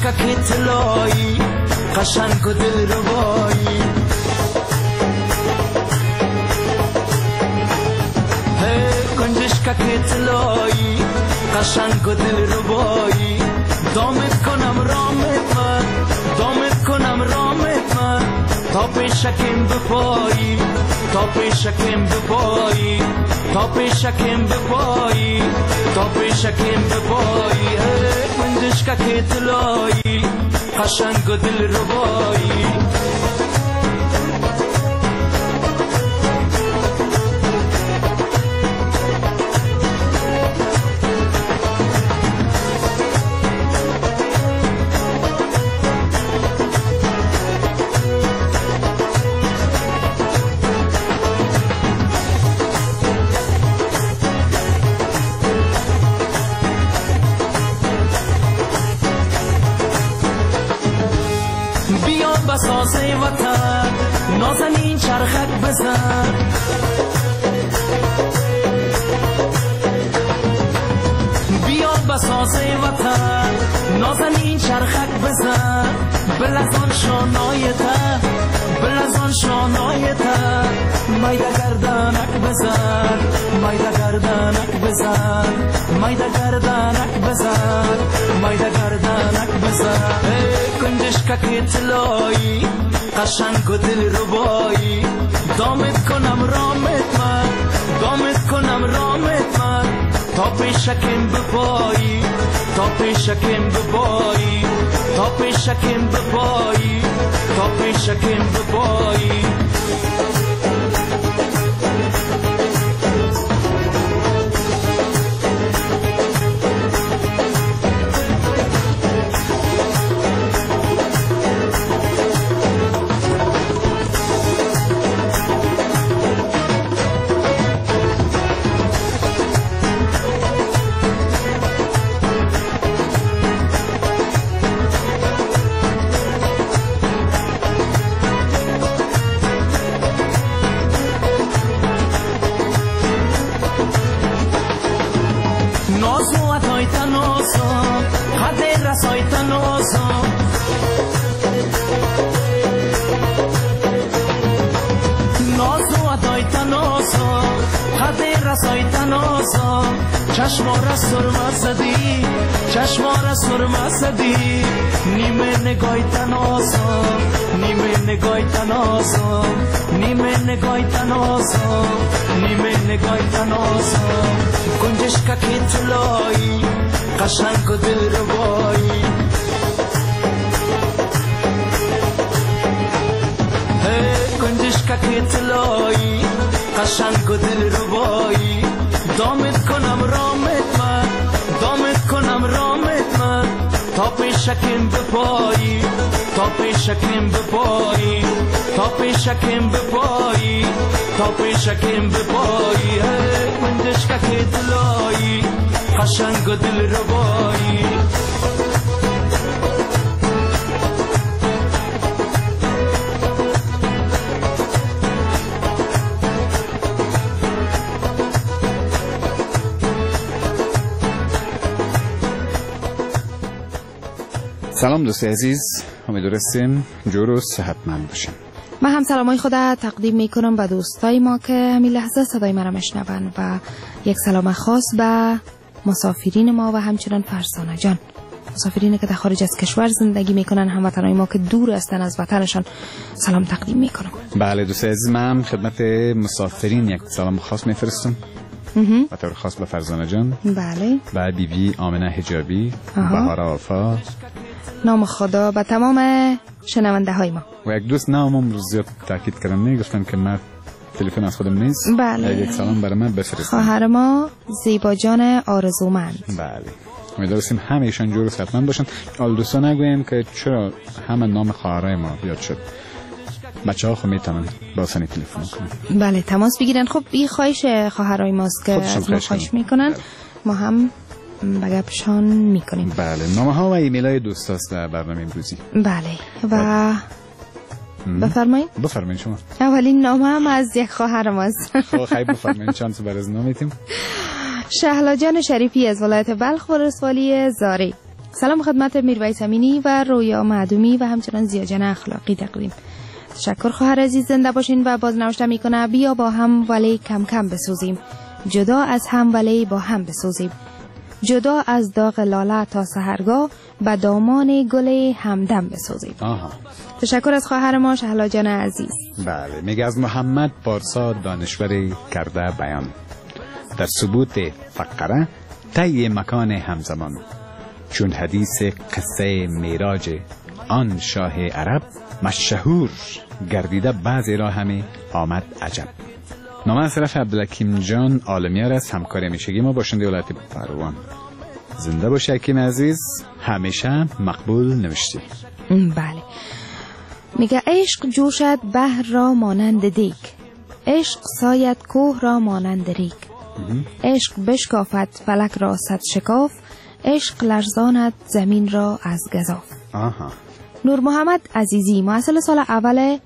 که طلایی قشنگ و دل ربایی گنجشکا که طلایی قشنگ و دل ربایی دامت کنم رامت من دامت کنم رامت من تا پیشکم بپایی تا پیشکم بپایی تا پیشکم بپایی تا پیشکم بپایی گنجشکا که طلایی قشنگ و دل ربایی بسازه وطن نازنین چرخک بزن بیا بسازه وطن نازنین چرخک بزن بلزان شانایته بلزان شانایته میده گردنک بزن میده گردنک بزن میده گردنک بزن میده گردنک بزن گنجشکا که طلایی قشنگ و دل ربایی دامت کنم رامت من دامت کنم رامت من تا پیشکم بپایی تا پیشکم بپایی تا پیشکم بپایی تا پیشکم بپایی چشمارا سرما زدی چشمارا سرما زدی نیمه نگاه تناسم نیمه نگاه تناسم نیمه نگاه تناسم نیمه نگاه تناسم گنجشکا که طلایی قشنگ و دل ربایی گنجشکا که طلایی قشنگ و دل ربایی دامت کنم رامت من دامت کنم رامت من تا پیشکم بپایی تا پیشکم بپایی تا پیشکم بپایی تا پیشکم بپایی گنجشکا که طلایی قشنگ و دل ربایی سلام دوستی عزیز، امیدوارم هستین جور و صحتمند باشین. من هم سلامای خودم تقدیم میکنم به دوستای ما که همین لحظه صدای ما را میشنون و یک سلام خاص به مسافرین ما و همچنان فرزانه جان، مسافرین که در خارج از کشور زندگی میکنن، هموطنای ما که دور هستن از وطنشان سلام تقدیم میکنم. بله دوستی عزیز، من خدمت مسافرین یک سلام خاص میفرستم و طور خاص به فرزانه جان، بله، و بیبی آمنه حجابی، بهار آفا، نام خدا به تمام شنونده های ما. و یک دوست نامم رو زیاد تاکید کردن، گفتن که من تلفن از خودم نیست، بله، یک سلام برای من بفرستید. خواهر ما زیبا جان آرزومند. بله، امیدوارم همه ایشان جور و صحتمند باشن. حال دوستان نگویم که چرا همه نام خواهرای ما بیاد شد، بچه‌ها خب میتونن با آسانی تلفن کنن، بله، تماس بگیرن. خب این خواهش خواهرای ماست که از ما خواهش میکنن، ما هم بگپشان میکنیم. بله، نامه ها و ایمیل های دوست هست در برنامه امروزی. بله، و بفرمایید. بفرمایید شما. اولین نامه هم از یک خواهر ماست. خب خیلی بفرمایید، چند تا برای نام میتیم. شهلا جان شریفی از ولایت بلخ ولسوالی زاری. سلام خدمت میرویس امینی و رویا معدومی و همچنان زیاجان اخلاقی تقدیم. تشکر خواهر عزیز، زنده باشین. و باز نوشته میکنه بیا با هم ولی کم کم بسوزیم، جدا از هم ولی با هم بسوزیم، جدا از داغ لاله تا سحرگاه به دامان گل همدم بسوزیم. تشکر از خواهر ما شهلا جان عزیز. بله، میگه از محمد پارسا دانشوری کرده بیان در ثبوت فقره طی مکان همزمان، چون حدیث قصه میراج آن شاه عرب مشهور گردیده بعضی را همی آمد عجب. نام از طرف عبدالحکیم جان عالمیار است، همکار همیشگی ما باشنده ولایت پروان. زنده باشه حکیم عزیز، همیشه مقبول نوشتی. بله، میگه عشق جوشد بحر را مانند دیگ، عشق ساید کوه را مانند ریگ، عشق بشکافد فلک را صد شکاف، عشق لرزاند زمین را از گزاف. نور محمد عزیزی، محصل سال اول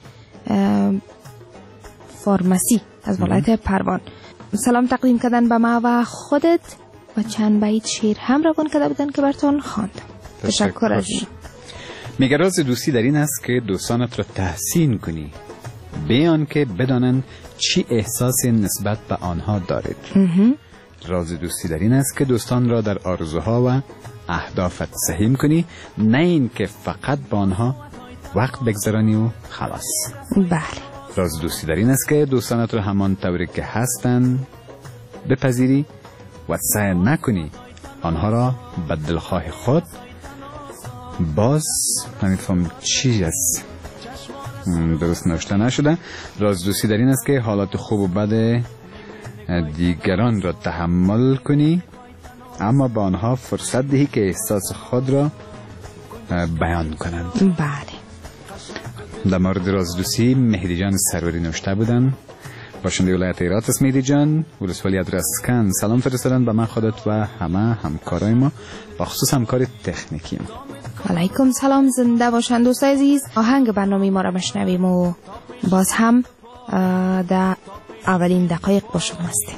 فارمسی از ولایت پروان، سلام تقدیم کردن به ما و خودت و چند بیت شعر هم روان کرده بودن که براتون خواندم. تشکر از این. میگه راز دوستی در این است که دوستانت را تحسین کنی بیان که بدانند چی احساسی نسبت به آنها دارید. راز دوستی در این است که دوستان را در آرزوها و اهدافت سهیم کنی، نه این که فقط با آنها وقت بگذرانی و خلاص. بله. راز دوستی در این است که دوستانت را همان طوری که هستند بپذیری و سعی نکنی آنها را به دلخواه خود. باز نمیفهم چی است، درست نوشته نشده. راز دوستی در این است که حالات خوب و بد دیگران را تحمل کنی، اما با آنها فرصت دهی که احساس خود را بیان کنند. بله. در مورد راز دوستی مهدی جان سروری نوشته بودن، باشنده ولایت هرات است. مهدی جان ولسوالی ادرسکن سلام فرستادن به من، خودت و همه همکارای ما، با خصوص همکار تکنیکی ما. علیکم سلام، زنده باشند دوستای عزیز. آهنگ برنامه ما را بشنویم و باز هم در اولین دقایق با شما هستیم.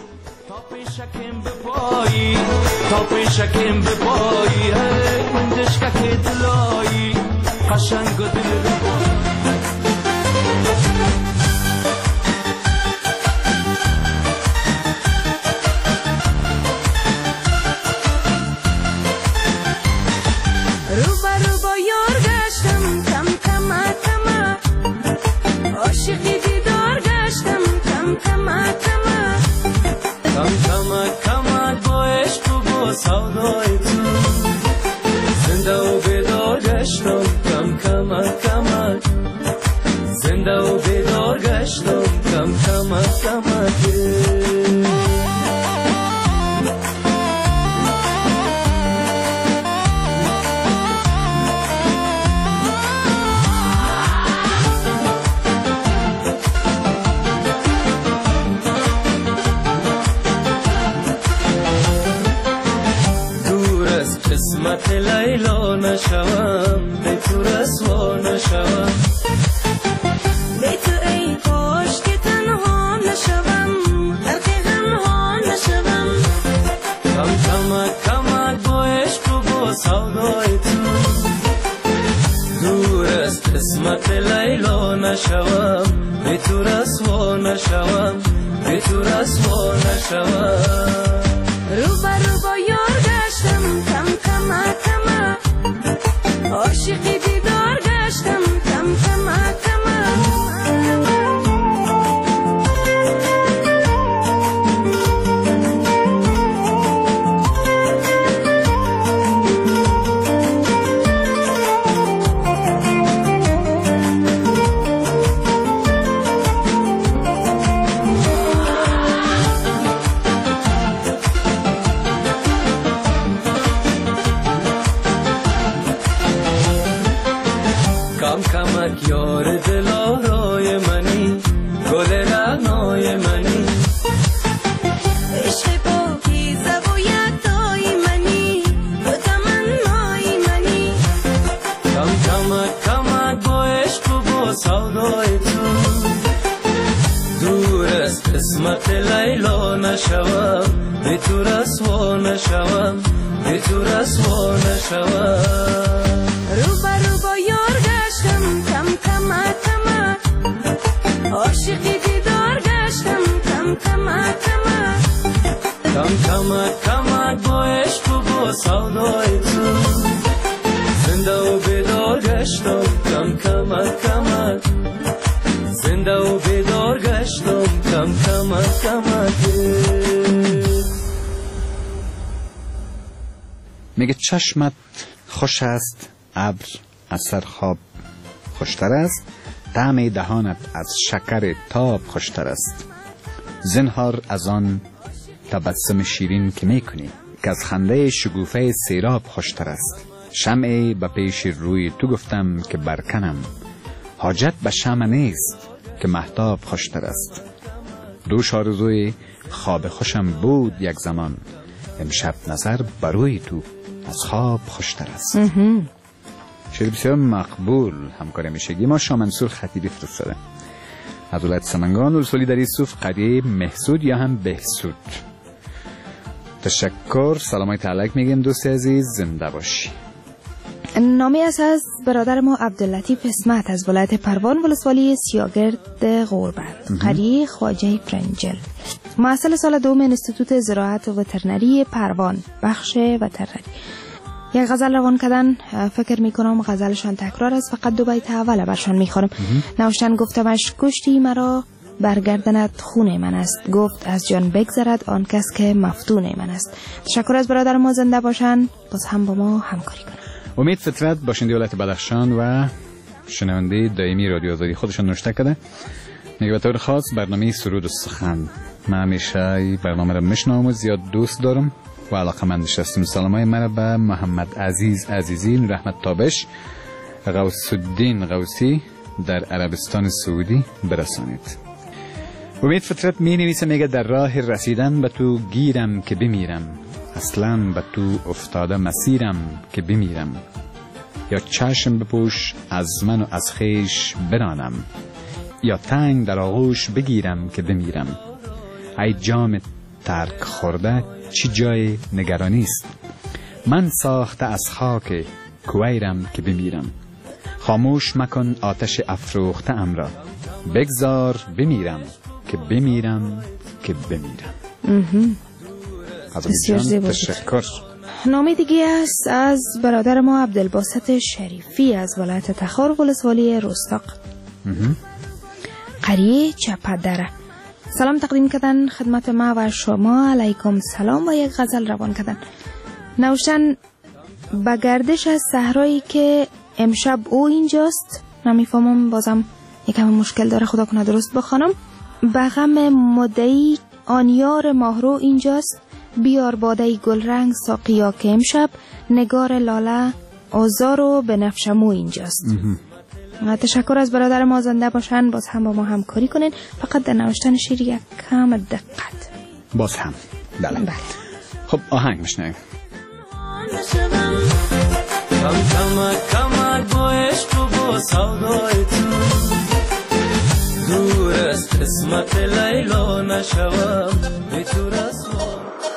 تا پیشکیم به پایی دشکک دلایی قشنگ و دل رو با یار گشتم کم کم کم، عاشقی دیدار گشتم کم کم کم، کم کم کم با عشق و با سودای تو، زنده و بیدار گشتم کم کم کم، زنده و بیدار گشتم کم کم کم. قسمت لیلا نشوم، به تو رسوا نشوم، به تو ای کاش که تنها نشوم، غرق غمها نشوم، کم کم کم با عشق و با سودای تو، دور از قسمت لیلا نشوم، به تو رسوا نشوم، به تو رسوا نشوم. رو با یار گشتم کم کم کم، عاشقی دیدار گشتم کم کم کم. کم کمک یار دلارای منی، گل رعنای منی، عشق پاکیزه و یکتای منی، تو تمنای منی، کم کمک کمک با عشق و با سودای تو، دور از قسمت لیلا نشوم، به تو رسوا نشوم، به به تو رسوا نشوم. رو با یار گشتم کم کم کم، عاشقی دیدار گشتم کم کم کم، کم کم کم با عشق و با سودای تو، زنده و بیدار گشتم کم کم کم، زنده و بیدار گشتم کم کم کم. میگه چشمت خوش است، ابر از سر خواب خوشتر است، طعم دهانت از شکر تاب خوشتر است. زنهار از آن تبسم شیرین که میکنی، که از خنده شگوفه سیراب خوشتر است. شمعی به پیش روی تو گفتم که برکنم، حاجت به شمع نیست که مهتاب خوشتر است. دوش آرزوی خواب خوشم بود یک زمان، امشب نظر بروی تو از خواب خوشتر است. شعر بسیار مقبول همکار میشگی ما شاه منصور خطیبی فرستاده از ولایت سمنگان، ولسوالی در یوسف، قریه محسود یا هم بهسود. تشکر، سلامای تعلق میگیم دوست عزیز، زنده باشی. نامی است از برادر ما عبداللطیف اسمت از ولایت پروان، ولسوالی سیاگرد غوربند، قریه خواجه پرنجل، محصل سال دوم انستیتوت زراعت و وترنری پروان، بخش وترنری. یک غزل روان کردن، فکر میکنم غزلشان تکرار است، فقط دو بیت اول برشان میخورم. نوشتن گفتمش کشتی مرا، برگردنت خون من است، گفت از جان بگذرد آن کس که مفتون من است. تشکر از برادر ما، زنده باشن، باز هم با ما همکاری کنن. امید فطرت باشنده ولایت بدخشان و شنونده دائمی رادیو آزادی خودشان نوشته کرده. میگه به طور خاص برنامه سرود و سخن، من همیشه این برنامه رو میشنوم و زیاد دوست دارم و علاقه‌مند هستم. سلامای مرا به محمد عزیز عزیزی، رحمت تابش، غوث الدین غوثی در عربستان سعودی برسانید. امید فطرت می نویسه، میگه در راه رسیدن به تو گیرم که بمیرم، اصلاً به تو افتاده مسیرم که بمیرم، یا چشم بپوش از من و از خیش برانم، یا تنگ در آغوش بگیرم که بمیرم. ای جام ترک خورده چی جای نگرانی است، من ساخته از خاک کویرم که بمیرم. خاموش مکن آتش افروخته ام را، بگذار بمیرم که بمیرم که بمیرم. بسیار زیبا. تشکر. نامه دیگه است از برادر ما عبدالباسط شریفی از ولایت تخار، ولسوالی رستاق، قریه چپدره. سلام تقدیم کردن خدمت ما و شما، علیکم سلام، و یک غزل روان کردن. نوشتن به گردش از صحرایی که امشب او اینجاست، نمیفهمم، بازم یکم مشکل داره، خدا کنه درست بخوانم. به غم مدعی آن یار ماهرو اینجاست، بیار باده گلرنگ ساقیا که امشب نگار لاله آزار و بنفشمو اینجاست. تشکر از برادر ما، زنده باشن، باز هم با ما همکاری کنین. فقط در نوشتن شعر یک کم دقت. باز هم بله. خب آهنگ میشنویم. کم کم کم با عشق و با سودای تو، دور است اسمت لیلا نشوم به تو رسوا.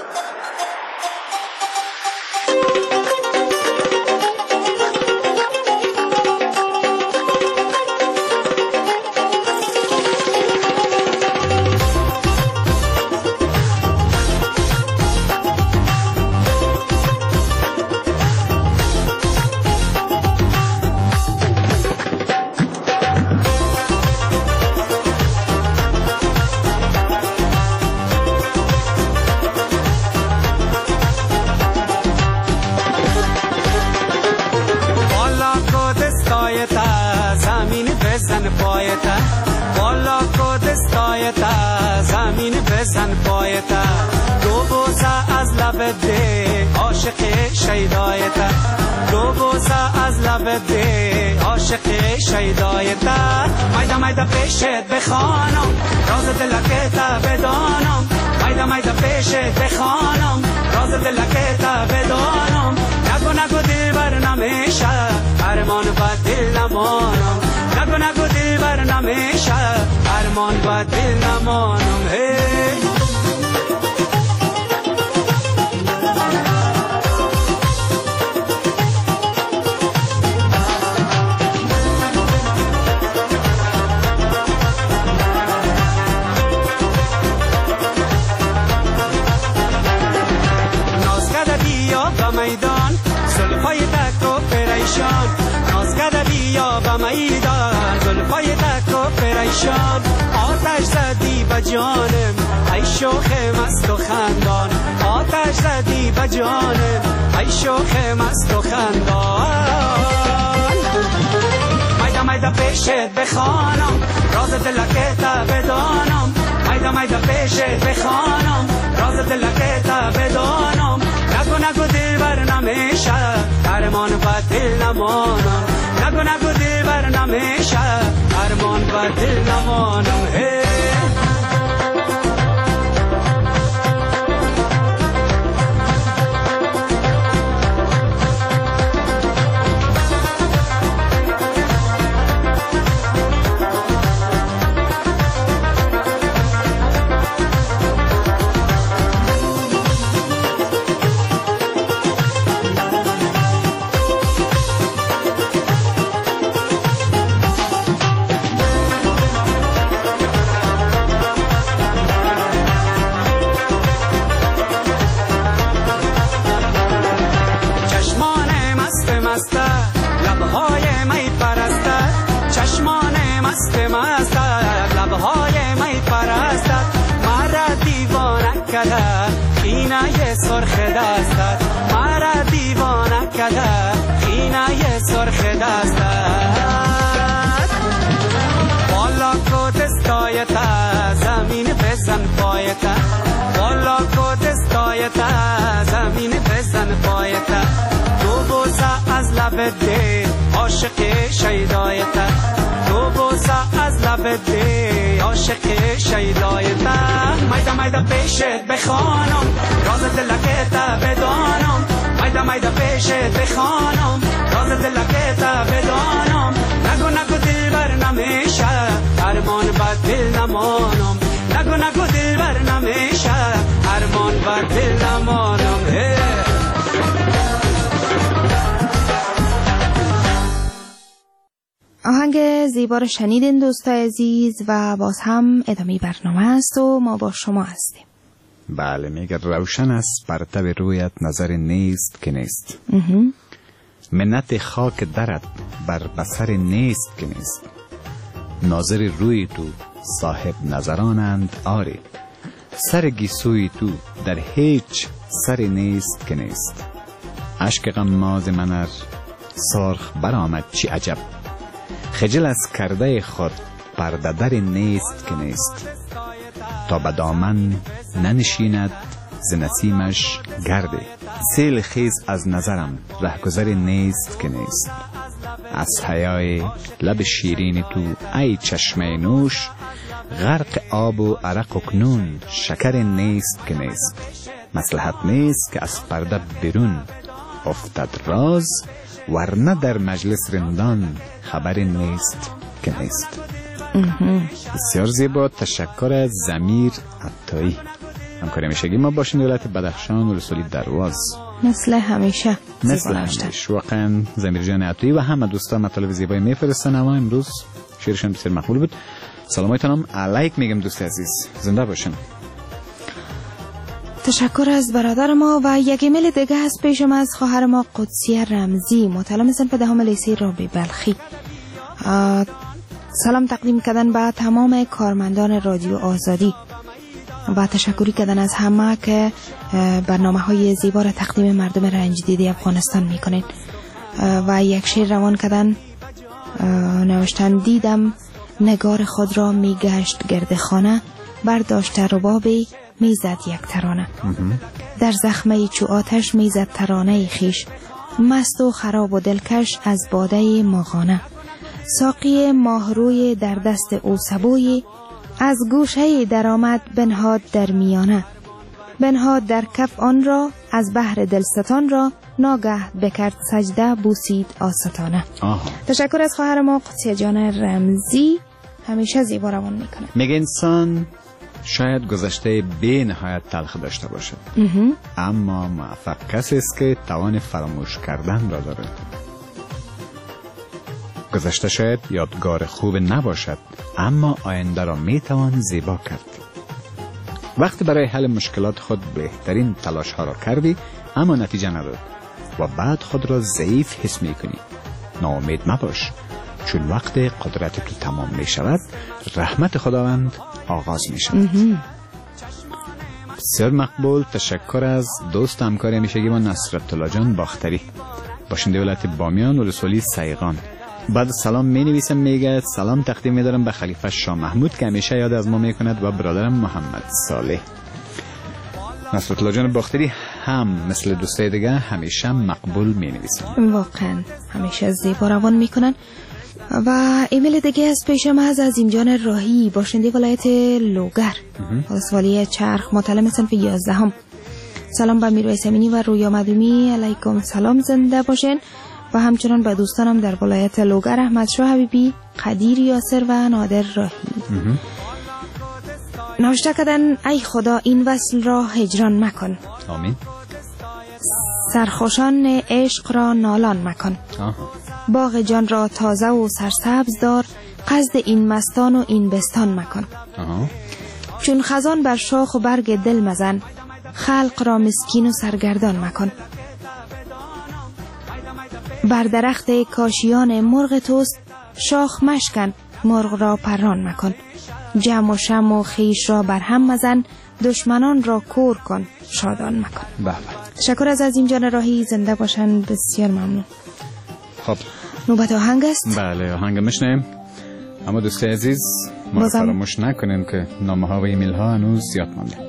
بالا کو دستایتا زمین بزن پایتا، دو بوسه از لب ده عاشق شیدایتا، دو بوسه از لب ده عاشق شیدایتا. مایدا مایدا پیشت بخوانم راز دلکتا بدانم، مایدا مایدا پیشت بخوانم راز دلکتا بدانم. نگو نگو دلبر نمیشه ارمان با دل نمانم، نگو نگو دلبر نمیشه ارمان با دل نمانم. میدا زلفای تک و پریشان آتش زدی به جانم ای شوخ مست و خندان آتش زدی به جانم ای شوخ مست و خندان میدا میدا پیشت بخوانم راز دلکت بدانم میدا میدا پیشت بخوانم راز دلکت بدانم نگو نگو دلبر نمیشه درمان با دل نمانم نگو نگو دلبر نمیشه درمان با دل نمانم لبهای می پرستد چشمان مست مست لبهای می پرستد مرا دیوانه کرده خینه سرخ دستت مرا دیوانه کرده خینه سرخ دستت بالا کو دستایت زمین بزن پایت بالا کو دستایت زمین بزن پایت تو بوسه از لب دل عاشق شیدایت تو بوسه از لب دل عاشق شیدایت میدا میدا پیشت بخوانم راز دلکت بدانم میدا میدا پیشت بخوانم راز دلکت بدانم نگو نگو دلبر نمیشه درمان با دل نمانم نگو نگو دلبر نمیشه درمان با دل نمانم آهنگ زیبا رو شنیدین دوستای عزیز و باز هم ادامه برنامه است و ما با شما هستیم. بله میگه روشن است پرتو رویت نظر نیست که نیست منت خاک درت بر بصر نیست که نیست ناظر روی تو صاحب نظرانند آری سر گیسوی تو در هیچ سر نیست که نیست اشک غماز منر سرخ برآمد چی عجب خجل از کرده خود پرده در نیست که نیست تا به دامن ننشیند ز نسیمش گرده سیل خیز از نظرم رهگذر نیست که نیست از حیای لب شیرین تو ای چشمه نوش غرق آب و عرق و کنون شکر نیست که نیست مصلحت نیست که از پرده بیرون افتد راز ورنه در مجلس رندان خبر نیست که نیست. بسیار زیبا. تشکر از ضمیر عطایی. همکاری میشگی ما باشین ولایت بدخشان و رسولی درواز مثل همیشه واقعا ضمیر جان عطایی و همه دوستان مطالب زیبایی میفرستن. اما امروز شعرشان بسیار مقبول بود. سلامایتانم علیک میگم دوست عزیز، زنده باشین. تشکر از برادر ما. و یک ایمیل دیگه هست پیشم از خواهر ما قدسیه رمزی، متعلم صنف دهم لیسه رابعه بلخی. سلام تقدیم کردن به تمام کارمندان رادیو آزادی و تشکری کردن از همه که برنامه های زیبا را تقدیم مردم رنج دیده افغانستان میکنین. و یک شعر روان کردن، نوشتن دیدم نگار خود را میگشت گرد خانه، برداشت ربابی میزد یک ترانه، در زخمه چو آتش میزد ترانه خیش، مست و خراب و دلکش از باده ماغانه، ساقی ماهروی در دست او سبوی، از گوشه درآمد بنهاد در میانه، بنهاد در کف آن را از بحر دلستان را، ناگه بکرد سجده بوسید آستانه. تشکر از خواهر ما قدسیه جان رمزی، همیشه زیبا روان میکنه. میگه انسان شاید گذشته بی نهایت تلخ داشته باشد، اما موفق کسی است که توان فراموش کردن را دارد. گذشته شاید یادگار خوب نباشد، اما آینده را میتوان زیبا کرد. وقتی برای حل مشکلات خود بهترین تلاش ها را کردی اما نتیجه نداد و بعد خود را ضعیف حس میکنی، ناامید مباش. چون وقت قدرت تو تمام می شود رحمت خداوند آغاز می شود. بسیار مقبول. تشکر از دوست همکار همیشگی ما نصرت الله جان باختری، باشنده ولایت بامیان ولسوالی سیغان. بعد سلام می نویسم، میگه سلام تقدیم می دارم به خلیفه شاه محمود که همیشه یاد از ما می کند و برادرم محمد صالح. نصرت الله جان باختری هم مثل دوستای دیگه همیشه مقبول می نویسن، واقعا همیشه زیبا روان می کنن. و ایمیل دیگه از پیشم از عظیم جان راهی، باشنده ولایت لوگر ولسوالی چرخ، مطلع صنف 11. سلام به میرویس امینی و رویا مدومی، علیکم سلام، زنده باشین. و همچنان به دوستانم در ولایت لوگر، احمد شاه حبیبی، قدیر یاسر و نادر راهی. نوشته کردن ای خدا این وصل را هجران مکن، آمین. سرخوشان عشق را نالان مکن، باغ جان را تازه و سرسبز دار، قصد این مستان و این بستان مکن. چون خزان بر شاخ و برگ دل مزن، خلق را مسکین و سرگردان مکن. بر درخت کاشیان مرغ توست، شاخ مشکن مرغ را پران مکن. جمع و شم و خیش را بر هم مزن، دشمنان را کور کن شادان مکن. بله. تشکر از عظیم جان راهی، زنده باشن. بسیار ممنون. خب نوبت آهنگ است. بله آهنگ میشنیم. اما دوستای عزیز ما رو فراموش نکنین که نامه ها و ایمیل ها هنوز زیاد مانده.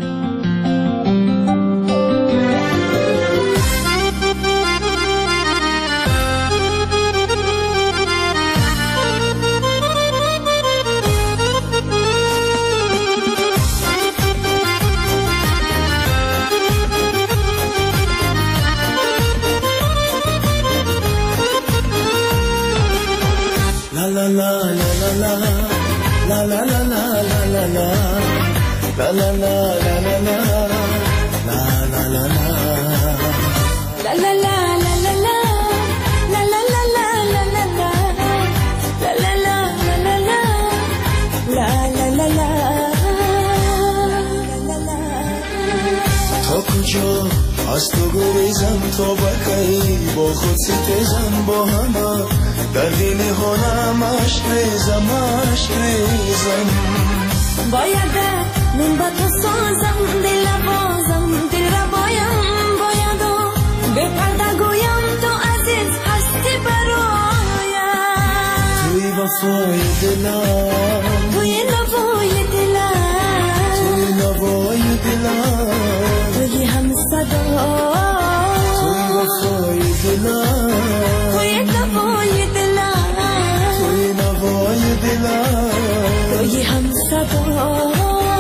تا کجا از تو گریزم، تا بکی با خود ستیزم، با همه در دل هنم عشق ریزم، عشق ریزم. باید من با تو سازم، دل بازم، دل را باید و به پرده گویم تو عزیز هستی برایم. توی وفای دلم، توی نوای دلم، توی نوای دلم، توی هم صدا، توی وفای دلم، توی نوای دلم، توی نوای دلم، توی هم صدا.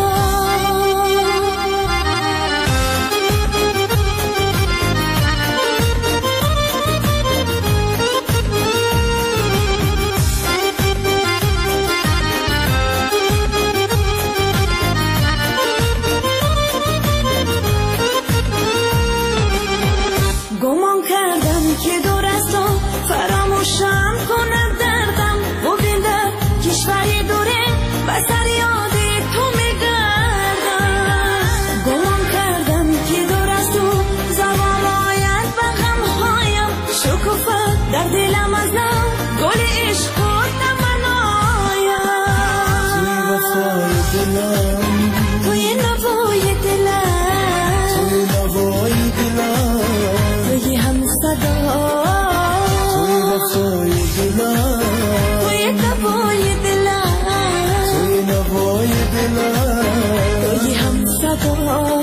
گمان کردم که دور از تو فراموشم کند دردم، و بیندر کشوری دوره بسر یاد تو میگردم. گمان کردم که دور از تو زبان آید به غمهایم، شکوفه در دلم ازم گل عشق و تمنایم. توی وفای دلم، توی نوای دلم، توی نوای دلم، توی هم صدا، توی وفای دلم، توی نوای دلم، توی نوای دلم، توی هم صدا.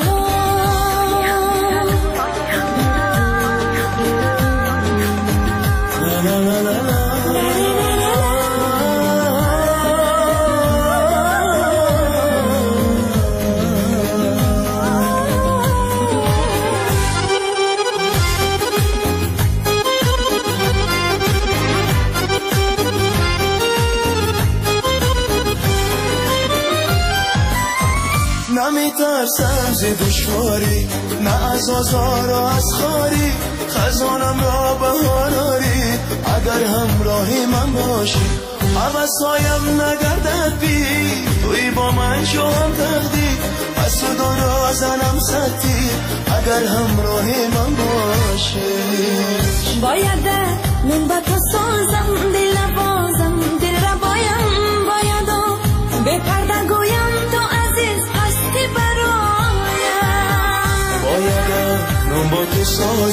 لا لا لا لا. نمیترسم ز دشواری، نه از آزار و از خاری، خزانم را بهار آری، اگر همراهی من باشی، حوثایم نگردد بی، توی با من شوم تقدیر، از تو دارا زنم ستی، اگر همراهی من باشی. باید من با تو سازم، دل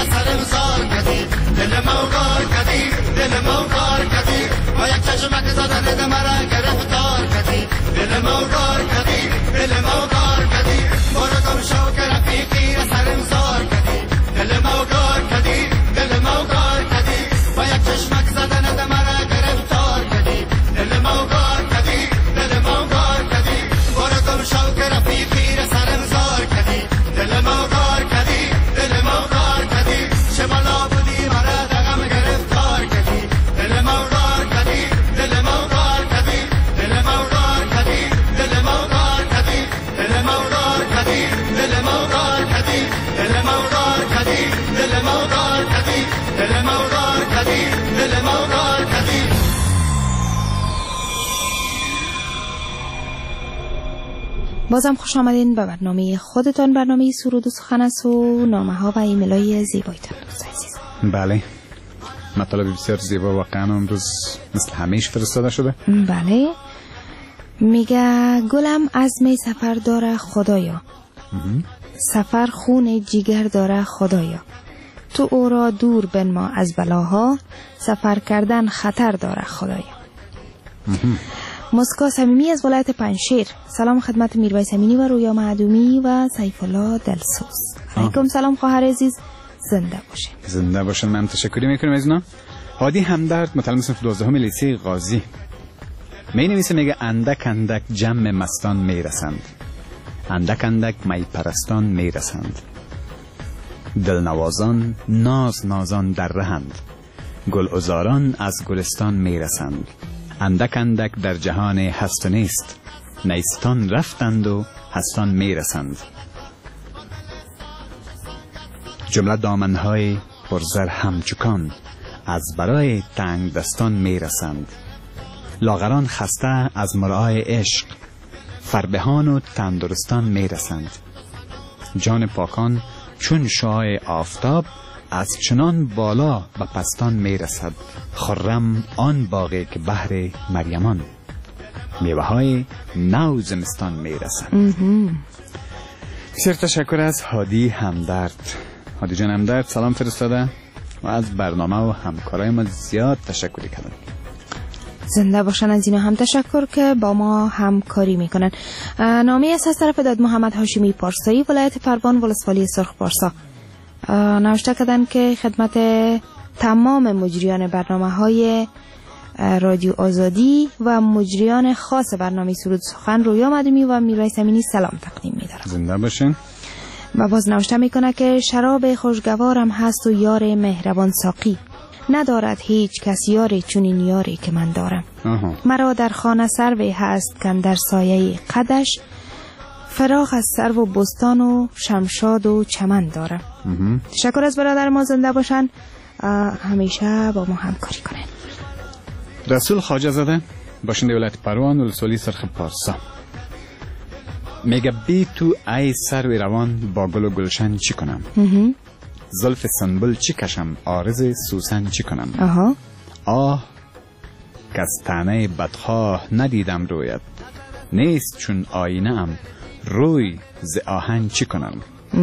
سرم زار کردی دل موقار کردی دل موقار کردی با یک چشمک زدن مرا گرفتار کردی دل موقار کردی دل موقار کردی برو گم شو که رفیقی سرم زار کردی دل موقار کردی دل موقار کردی با یک چشمک زدن مرا گرفتار کردی دل موقار کردی دل موقار کردی برو گم شو که رفیقی سرم زار کردی دل موقار کردی دل موقار کردی چه بالا بودی مرا دغم گرفتار کردی دل موقار کردی دل موقار کردی دل موقار کردی دل موقار کردی دل موقار کردی دل موقار کردی دل موقار کردی دل موقار کردی دل موقار کردی دل موقار کردی. بازم خوش آمدین به برنامه خودتان، برنامه سرود و سخن است و نامه ها و ایمیل های زیبایتان. بله، مطالب بسیار زیبا واقعا امروز مثل همیشه فرستاده شده. بله، میگه گلم عزم سفر داره خدایا، سفر خون جگر داره خدایا، تو او را دور بنما از بلاها، سفر کردن خطر داره خدایا. مسکا صمیمی از ولایت پنجشیر. سلام خدمت میرویس امینی و رویا معدومی و سیف الله دلسوز. علیکم سلام خواهر عزیز، زنده باشین. زنده باشین. من تشکری میکنم از اینا. هادی همدرد متعلم صنف 12 لیسه غازی می نویسه، میگه اندک اندک جمع مستان میرسند، اندک اندک می پرستان میرسند، دلنوازان ناز نازان در رهند، گل ازاران از گلستان میرسند، اندک اندک در جهان هست و نیست، نیستان رفتند و هستان میرسند. جمله دامنهای پرزر همچکان از برای تنگ دستان میرسند، لاغران خسته از مرعای عشق، فربهان و تندرستان میرسند. جان پاکان چون شعاع آفتاب از چنان بالا به پستان میرسد. خرم آن باغی که بحر مریمان، میوه های نو زمستان میرسند. بسیار تشکر از هادی همدرد. هادی جان همدرد سلام فرستاده و از برنامه و همکارای ما زیاد تشکر کردن. زنده باشن. از اینا هم تشکر که با ما همکاری میکنن. نامه است از طرف داد محمد هاشمی پارسایی، ولایت پروان، ولسوالی سرخ پارسا. نوشته کردن که خدمت تمام مجریان برنامه های رادیو آزادی و مجریان خاص برنامه سرود سخن رویا معدومی و میرویس امینی سلام تقدیم می‌دارم. زنده باشین. و باز نوشته میکنه که شراب خوشگوارم هست و یار مهربان ساقی، ندارد هیچ کس یاری چونین یاری که من دارم. مرا در خانه سروی هست کن در سایه قدش، فراغ از سرو و بستان و شمشاد و چمن دارم. تشکر از برادر ما، زنده باشن، همیشه با ما همکاری کنن. رسول خواجه زاده باشنده ولایت پروان، ولسوالی سرخ پارسا، میگه بی تو ای سروی روان با گل و گلشن چی کنم؟ زلف سنبل چی کشم، عارض سوسن چی کنم؟ آه که از طعنه بدخواه ندیدم رویت، نیست چون آینه ام روی ز آهن چی کنم؟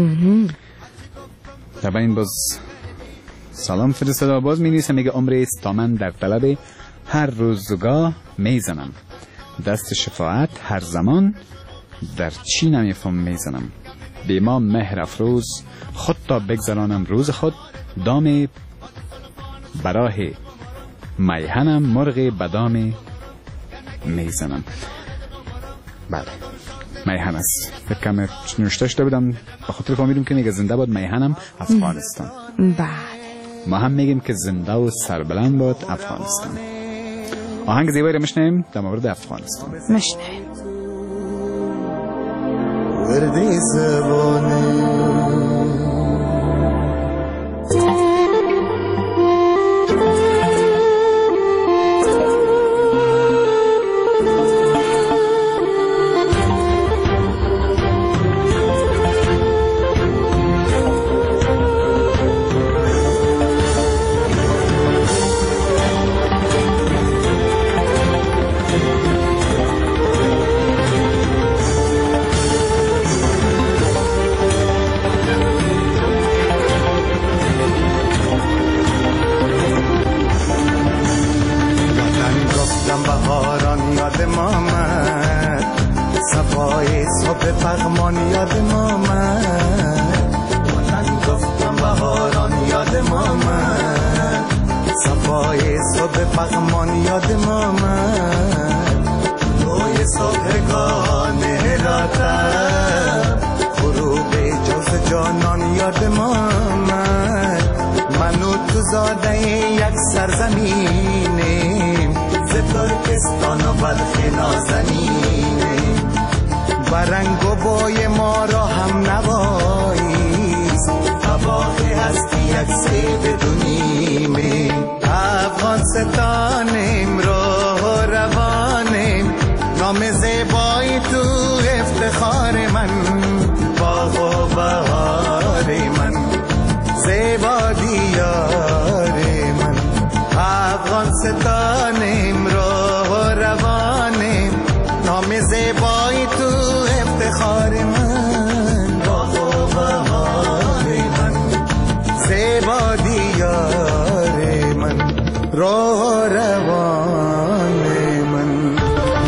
طبعا این باز سلام فرستاده. باز می نیسه، میگه عمری است تا من در طلب هر روزگاه میزنم، دست شفاعت هر زمان در چی نمیفهم میزنم، بی ما مهر افروز خود تا بگذرانم روز خود، دام براه میهنم مرغ بدام میزنم. بله میهن است. فکرم نوشته شده بودم به خاطر فهمیدم که میگه زنده باد میهنم افغانستان. بله ما هم میگیم که زنده و سربلند باد افغانستان. آهنگ زیبایی رو میشنویم در مورد افغانستان. میشنویم. وردی زبانه پغمان یاد ما من، وطن گفتم بهاران یاد ما من، صفای صبح پغمان یاد ما من، روی صبحگان هراتم، غروب جوز جانان یاد ما من. من و تو زاده یک سرزمینیم، ز ترکستان و بلخ نازنینیم، و رنگ و بوی ما را هم نواییست، طباق هستی یک سیب دونیم. افغانستانیم راه و روانیم، نام زیبایی تو افتخار من، باغ و بهار من، زیبا دیار من. افغانستانیم راه و روانیم، نام زیبایی تو افتخار من، باغ و بهار من، زیبا دیار من، راه و روان من.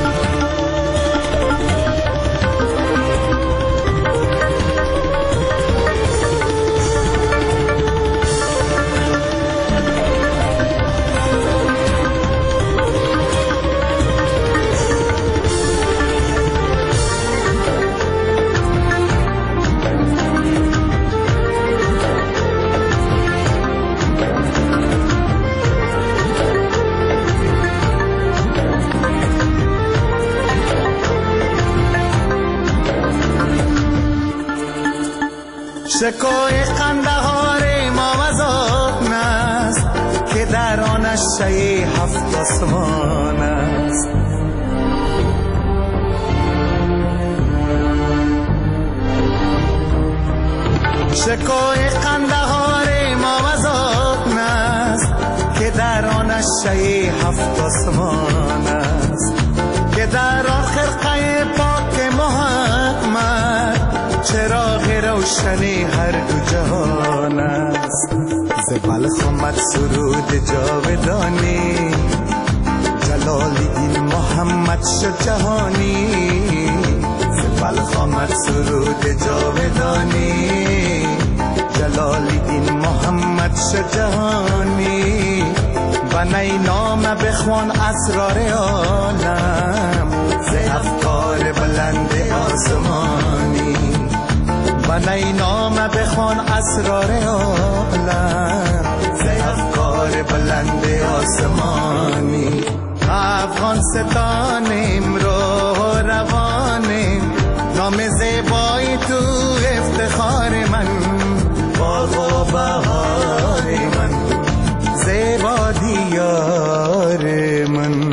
شکوه قندهار ما مزاق است که در آنش شی هفت آسمان است. شکوه قندهار ما مزاق است که در آنش شی هفت آسمان است، که در آخر خرقه پاک محمد چراغ روشنی هر دو جهان است. ز بلخ آمد سرود جاودانی، جلال الدین محمد شد جهانی. ز بلخ آمد سرود جاودانی، جلال الدین محمد شد جهانی. و نی نام بخوان اسرار عالم، ز افکار بلند آسمانی. و نی نام بخوان اسرار عالم، ز افکار بلند آسمانی. افغانستانیم راه و روانیم، نام زیبایی تو افتخار من، باغ و بهار من، زیبا دیار من.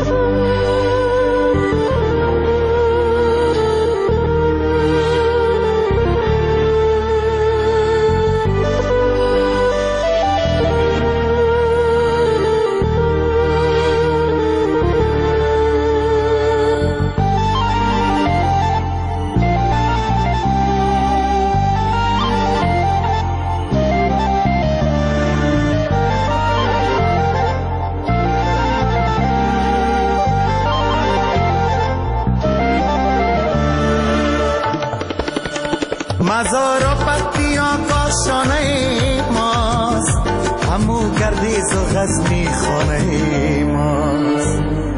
مزار و پتیان کاشانه ماست، همو گردیز و غزنی خانه ماست.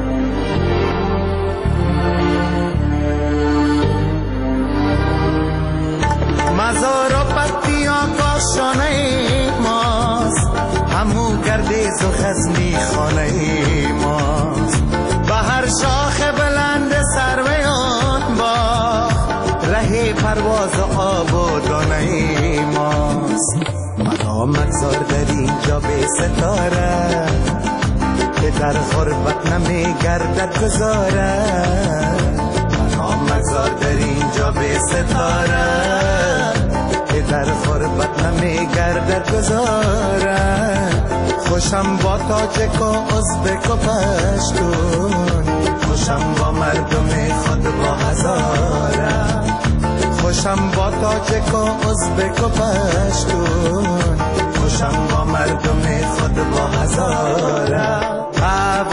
مزار و پتیان کاشانه ماست، همو گردیز و غزنی خانه ماست. به هر شاخ بلند سروی آن باغ، ره پرواز آب و دانه ماست. مرا مگذار در اینجا به ستاره، که در غربت نمی گردد گذاره. مرا مگذار در اینجا به ستاره، که در غربت نمی گردد گذاره. خوشم با تاجک و ازبک و پشتون، خوشم با مردم خود با هزاره. خوشم با تاجک و ازبک و پشتون، خوشم با مردم خود با هزاره.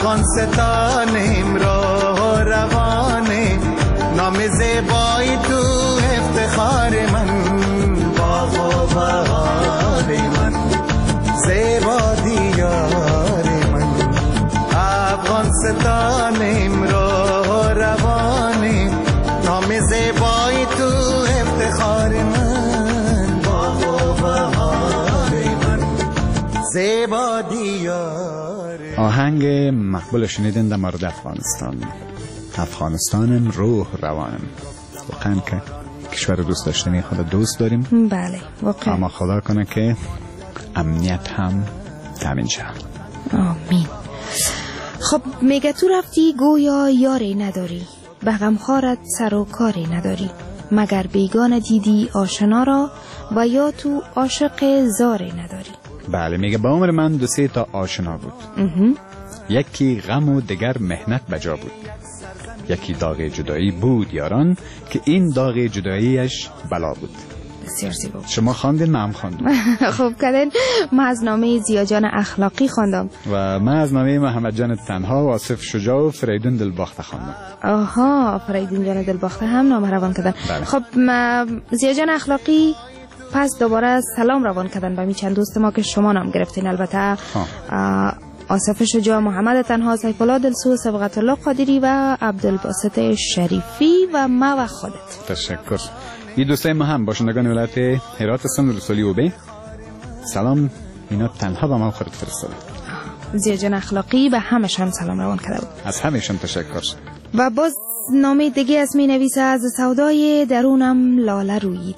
افغانستانیم راه و روانیم، نام زیبایی تو زیبا دیار من افغانستانیم رو روانیم نام زیبای تو افتخار من باغ و بهار من زیبا دیار آهنگ مقبول شنیدین در مورد افغانستان روح روانم واقعا که کشور دوست داشتنی خود دوست داریم بله واقعا اما خدا کنه که امنیت هم تامین شه آمین. خب میگه تو رفتی گویا یاری نداری به غمخوارت سر و کاری نداری مگر بیگانه دیدی آشنا را و یا تو عاشق زاری نداری. بله میگه با عمر من 2-3 تا آشنا بود یکی غم و دیگر مهنت بجا بود یکی داغ جدایی بود یاران که این داغ جداییش بلا بود. بسیار زیبا. شما خواندین من هم خواندم. خوب کردین. من از نامه ضیاءجان اخلاقی خواندم و من از نامه محمد جان تنها و آصف شجاع و فریدون دلباخته خواندم. آها فریدون جان دلباخته هم نامه روان کردن. بله. خب ضیاءجان اخلاقی پس دوباره سلام روان کردن به می چند دوست ما که شما نام گرفتین البته آصف شجاع، محمد تنها، سیف الله دلسو، صبغت الله قادری و عبدالباسط شریفی و ما و خودت. تشکر. این دوستای ما هم باشندگان ولایت هرات هستند و رسولی و بی سلام اینا تنها به ما خودت فرستاده. ضیاءجان اخلاقی به همشان سلام روان کرده بود. از همشان تشکر. و باز نامه دیگه از می نویسه از سودای درونم لاله رویید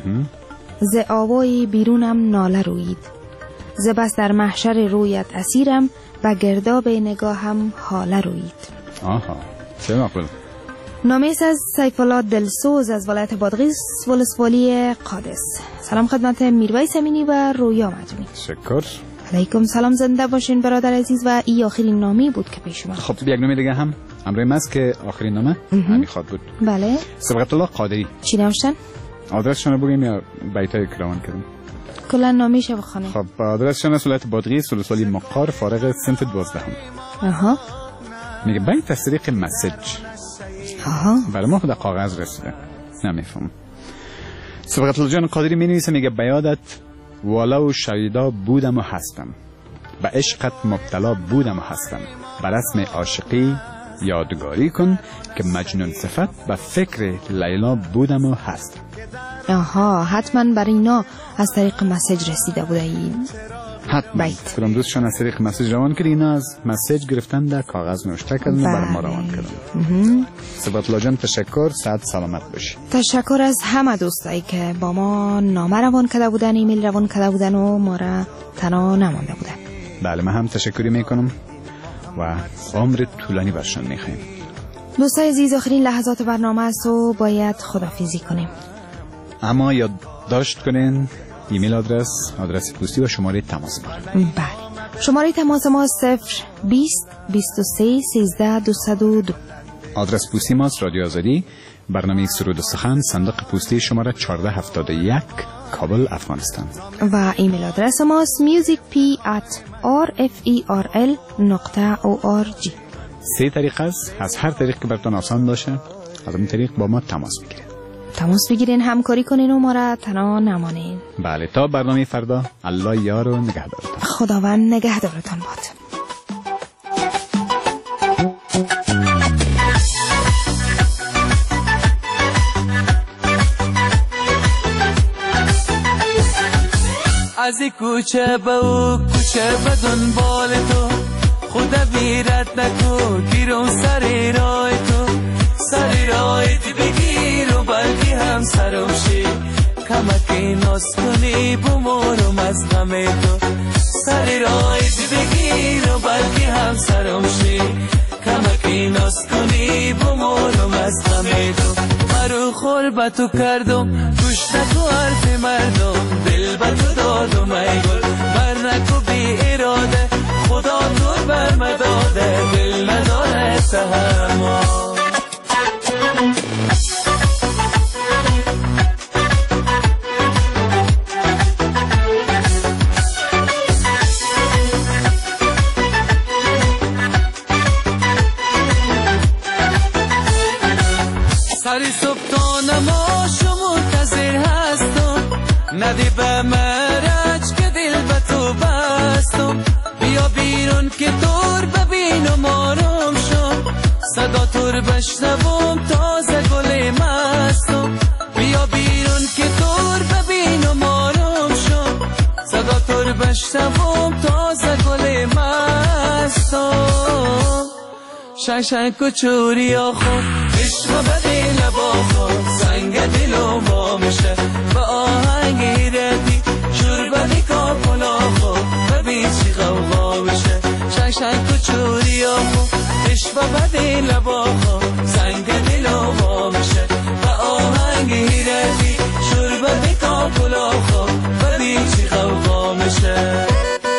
ز آوای بیرونم ناله رویید ز بس در محشر رویت اسیرم و گرداب نگاهم حاله رویید. آها چه معقول. نامه از سیف الله دلسوز از ولایت بادغیس ولسوالی قادس. سلام خدمت میرویس امینی و رویا مجمعی. تشکر. علیکم سلام، زنده باشین برادر عزیز. و این آخرین نامی بود که پیش اومد. خب یک نامه دیگه هم امروی ماست که آخرین نامه همین خواد بود. بله. صبغت الله قادری. چی نوشتن؟ آدرسشون بگیم یا بیتای کراوان کردیم؟ کلا نامیش بخونیم. خب آدرسشون از ولایت بادغیس ولسوالی مقار فارغ صنف 12. آها. میگه بیت از طریق مسیج. آها. برای ما خود کاغذ رسیده. نمیفهم. صبغت الله جان قادری مینویسه میگه بیادت ولو شیدا بودم و هستم به عشقت مبتلا بودم و هستم به رسم عاشقی یادگاری کن که مجنون صفت به فکر لیلا بودم و هستم. آها حتما برای اینا از طریق مسیج رسیده بوده این حتما بیت. کدام دوستشان از طریق مسیج روان کرد اینا از مسیج گرفتن در کاغذ نوشته کردن و برای ما روان کردن. صبغت الله جان تشکر، صحت سلامت باشی. تشکر از همه دوستایی که با ما نامه روان کرده بودن، ایمیل روان کرده بودن و ما را تنها نمانده بودن. بله من هم تشکری میکنم و عمر طولانی برشان میخوایم. دوستای عزیز آخرین لحظات برنامه است و باید خداحافظی کنیم. اما یادداشت کنین ایمیل آدرس پستی و شماره تماس ما. بله شماره تماس ما 020 23 13 202. آدرس پستی ماست رادیو آزادی، برنامه سرود و سخن، صندوق پستی شماره 1471 کابل افغانستان. و ایمیل آدرس ماست musicp@rferl.org. 3 طریق است، از هر طریق که براتون آسان باشه از اون طریق با ما تماس بگیرین، همکاری کنین و ما را تنها نمانین. بله تا برنامه فردا الله یار و نگهدارتان. خداوند نگهدارتان باد. از این کوچه به او کوچه به دنبال تو خدا بیرت نکن گیرم سر رای تو سر رای تو بگیر و بلکه هم سرم شی کمکی ناز کنی بمارم از غم تو سر رای تو بگیر و بلکه هم سرم شی کمکی ناز کنی بمارم از غم تو مرو خور با تو کردم گوش نکو حرف مردم دل با تو دادم ای گل بر نکو بی اراده خدا نور بر مداده دل نداره تحمل. سری صبح تا نماشو منتظر هستم ندی به مرج که دل به تو بر مستم بیا بیرون که دور ببینم آرام شم صدا تو رو بشنوم تازه گل مستم بیا بیرون که دور ببینم آرام شم صدا تو رو بشنوم تازه گل مستم شنگ و چوری آخو عشق بدی لبا خود سنگ دلو با میشه با آهنگ ایردی شور بدی کاپلا خود ببین چی غوغا میشه شنگ و چوری آخو عشق بدی لبا خود سنگ دلو با میشه با آهنگ ایردی شور بدی کاپلا خود ببین چی غوغا میشه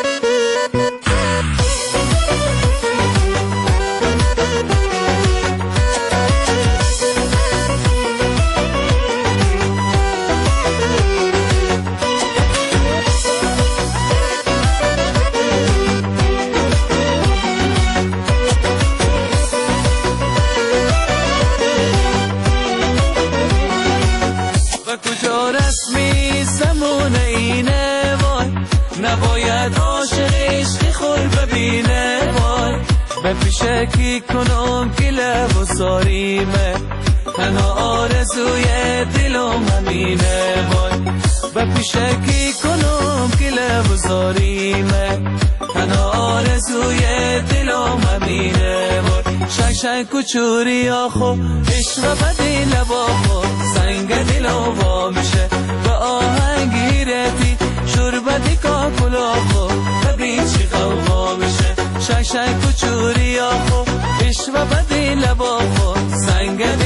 کجا رسمی زمونه اینه وای نباید عاشق عشقی خور ببینه وای به پیشه کی کنم که لب و ساریمه تنها آرزوی دلم همینه وای به پیشه کی کنم که لب و ساریمه تنها آرزوی دلم همینه وای شنگ کوچوری آخو عشق بدی لبا خود سنگ دلو با میشه با آهنگی رفی شور بدی کاکلا خود ببین چی غوغا میشه شنگ کوچوری آخو عشق بدی لبا خود سنگ